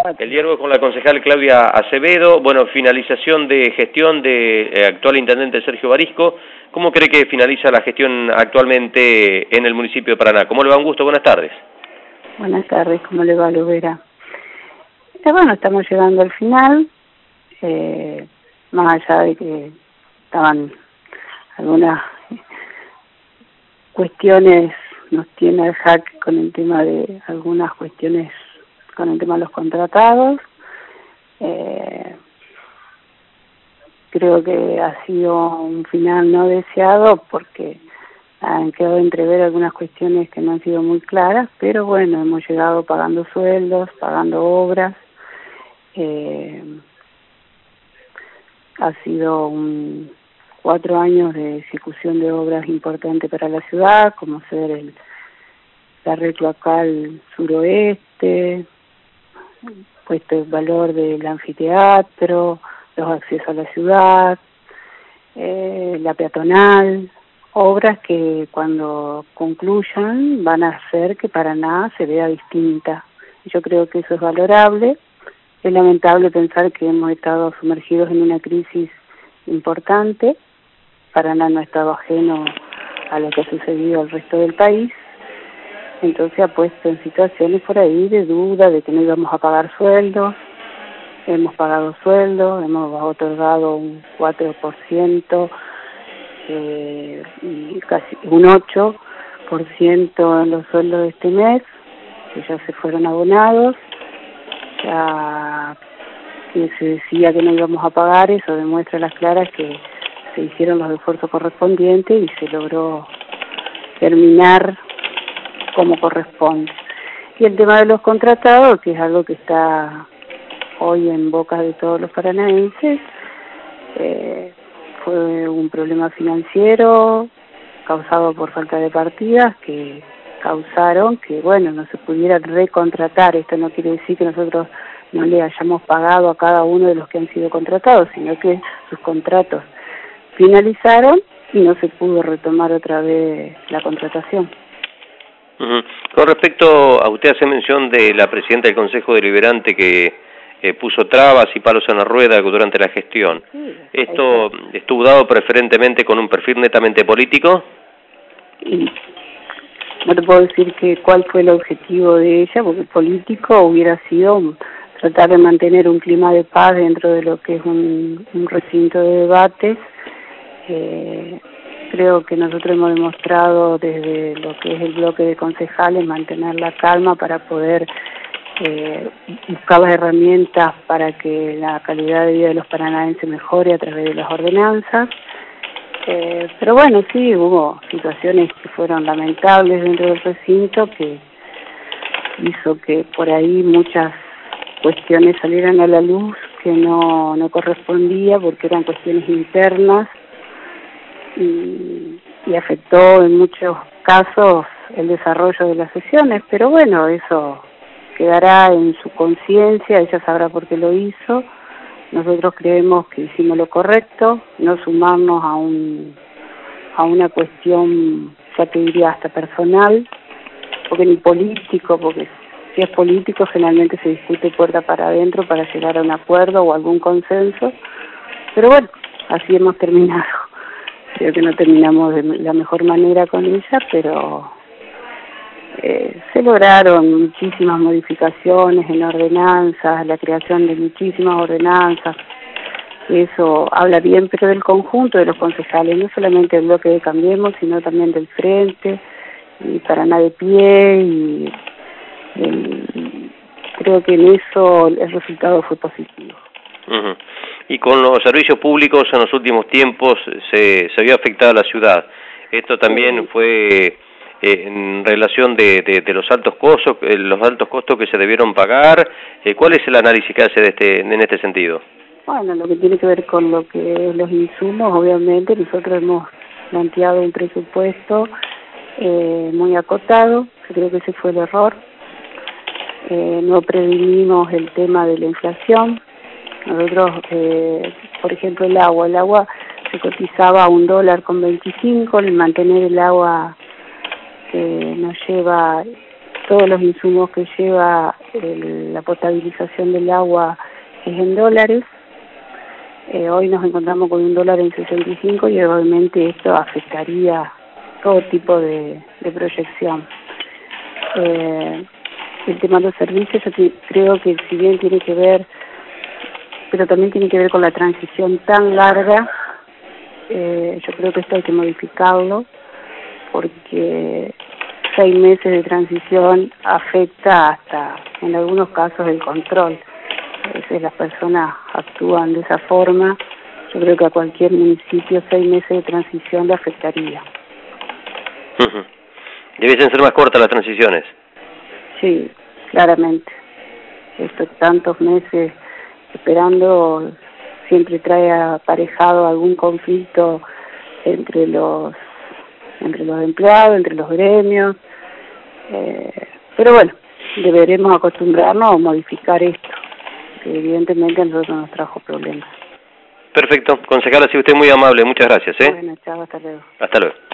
El diálogo con la concejal Claudia Acevedo, bueno, finalización de gestión de actual intendente Sergio Barisco. ¿Cómo cree que finaliza la gestión actualmente en el municipio de Paraná? ¿Cómo le va? Un gusto, buenas tardes. Buenas tardes, ¿cómo le va, Lovera? Bueno, estamos llegando al final, más allá de que estaban algunas cuestiones, nos tiene al jaque con el tema de algunas cuestiones, con el tema de los contratados. Creo que ha sido un final no deseado porque han quedado entrever algunas cuestiones que no han sido muy claras, pero bueno, hemos llegado pagando sueldos, pagando obras. Ha sido 4 años de ejecución de obras importantes para la ciudad, como ser la red cloacal suroeste, puesto el valor del anfiteatro, los accesos a la ciudad, la peatonal, obras que cuando concluyan van a hacer que Paraná se vea distinta. Yo creo que eso es valorable. Es lamentable pensar que hemos estado sumergidos en una crisis importante. Paraná no ha estado ajeno a lo que ha sucedido al resto del país. Entonces ha puesto en situaciones por ahí de duda, de que no íbamos a pagar sueldos. Hemos pagado sueldos, hemos otorgado un 4% y casi un 8% en los sueldos de este mes, que ya se fueron abonados. Ya que se decía que no íbamos a pagar, eso demuestra a las claras que se hicieron los esfuerzos correspondientes y se logró terminar como corresponde. Y el tema de los contratados, que es algo que está hoy en boca de todos los paranaenses, fue un problema financiero causado por falta de partidas que causaron que, bueno, no se pudiera recontratar. Esto no quiere decir que nosotros no le hayamos pagado a cada uno de los que han sido contratados, sino que sus contratos finalizaron y no se pudo retomar otra vez la contratación. Con respecto a usted hace mención de la presidenta del Consejo Deliberante que puso trabas y palos en la rueda durante la gestión. Sí, ¿Esto estuvo dado preferentemente con un perfil netamente político? Y no te puedo decir cuál fue el objetivo de ella, porque el político hubiera sido tratar de mantener un clima de paz dentro de lo que es un recinto de debates. Creo que nosotros hemos demostrado desde lo que es el bloque de concejales mantener la calma para poder buscar las herramientas para que la calidad de vida de los paranaenses mejore a través de las ordenanzas. Pero bueno, sí, hubo situaciones que fueron lamentables dentro del recinto que hizo que por ahí muchas cuestiones salieran a la luz que no correspondía porque eran cuestiones internas y afectó en muchos casos el desarrollo de las sesiones, pero bueno, eso quedará en su conciencia, ella sabrá por qué lo hizo. Nosotros creemos que hicimos lo correcto, no sumarnos a una cuestión, ya te diría hasta personal, porque ni político, porque si es político generalmente se discute puerta para adentro para llegar a un acuerdo o algún consenso, pero bueno, así hemos terminado. Creo que no terminamos de la mejor manera con ella, pero se lograron muchísimas modificaciones en ordenanzas, la creación de muchísimas ordenanzas. Eso habla bien, pero del conjunto de los concejales, no solamente del bloque de Cambiemos, sino también del Frente, y Paraná de Pie, y creo que en eso el resultado fue positivo. Y con los servicios públicos en los últimos tiempos se vio afectada la ciudad. Esto también fue en relación de los altos costos que se debieron pagar. ¿Cuál es el análisis que hace en este sentido? Bueno, lo que tiene que ver con lo que es los insumos, obviamente nosotros hemos planteado un presupuesto muy acotado. Yo creo que ese fue el error. No prevenimos el tema de la inflación. Nosotros, por ejemplo, el agua se cotizaba a $1.25, el mantener el agua nos lleva todos los insumos que lleva la potabilización del agua es en dólares. Hoy nos encontramos con un dólar en 65 y obviamente esto afectaría todo tipo de proyección. El tema de los servicios, yo creo que si bien tiene que ver, pero también tiene que ver con la transición tan larga, yo creo que esto hay que modificarlo, porque 6 meses de transición afecta hasta, en algunos casos, el control. A veces las personas actúan de esa forma. Yo creo que a cualquier municipio 6 meses de transición le afectaría. Debiesen ser más cortas las transiciones. Sí, claramente. Estos tantos meses esperando siempre trae aparejado algún conflicto entre los empleados, entre los gremios, pero bueno, deberemos acostumbrarnos a modificar esto, que evidentemente a nosotros nos trajo problemas. Perfecto, concejala, si usted es muy amable, muchas gracias. Bueno, chao, hasta luego. Hasta luego.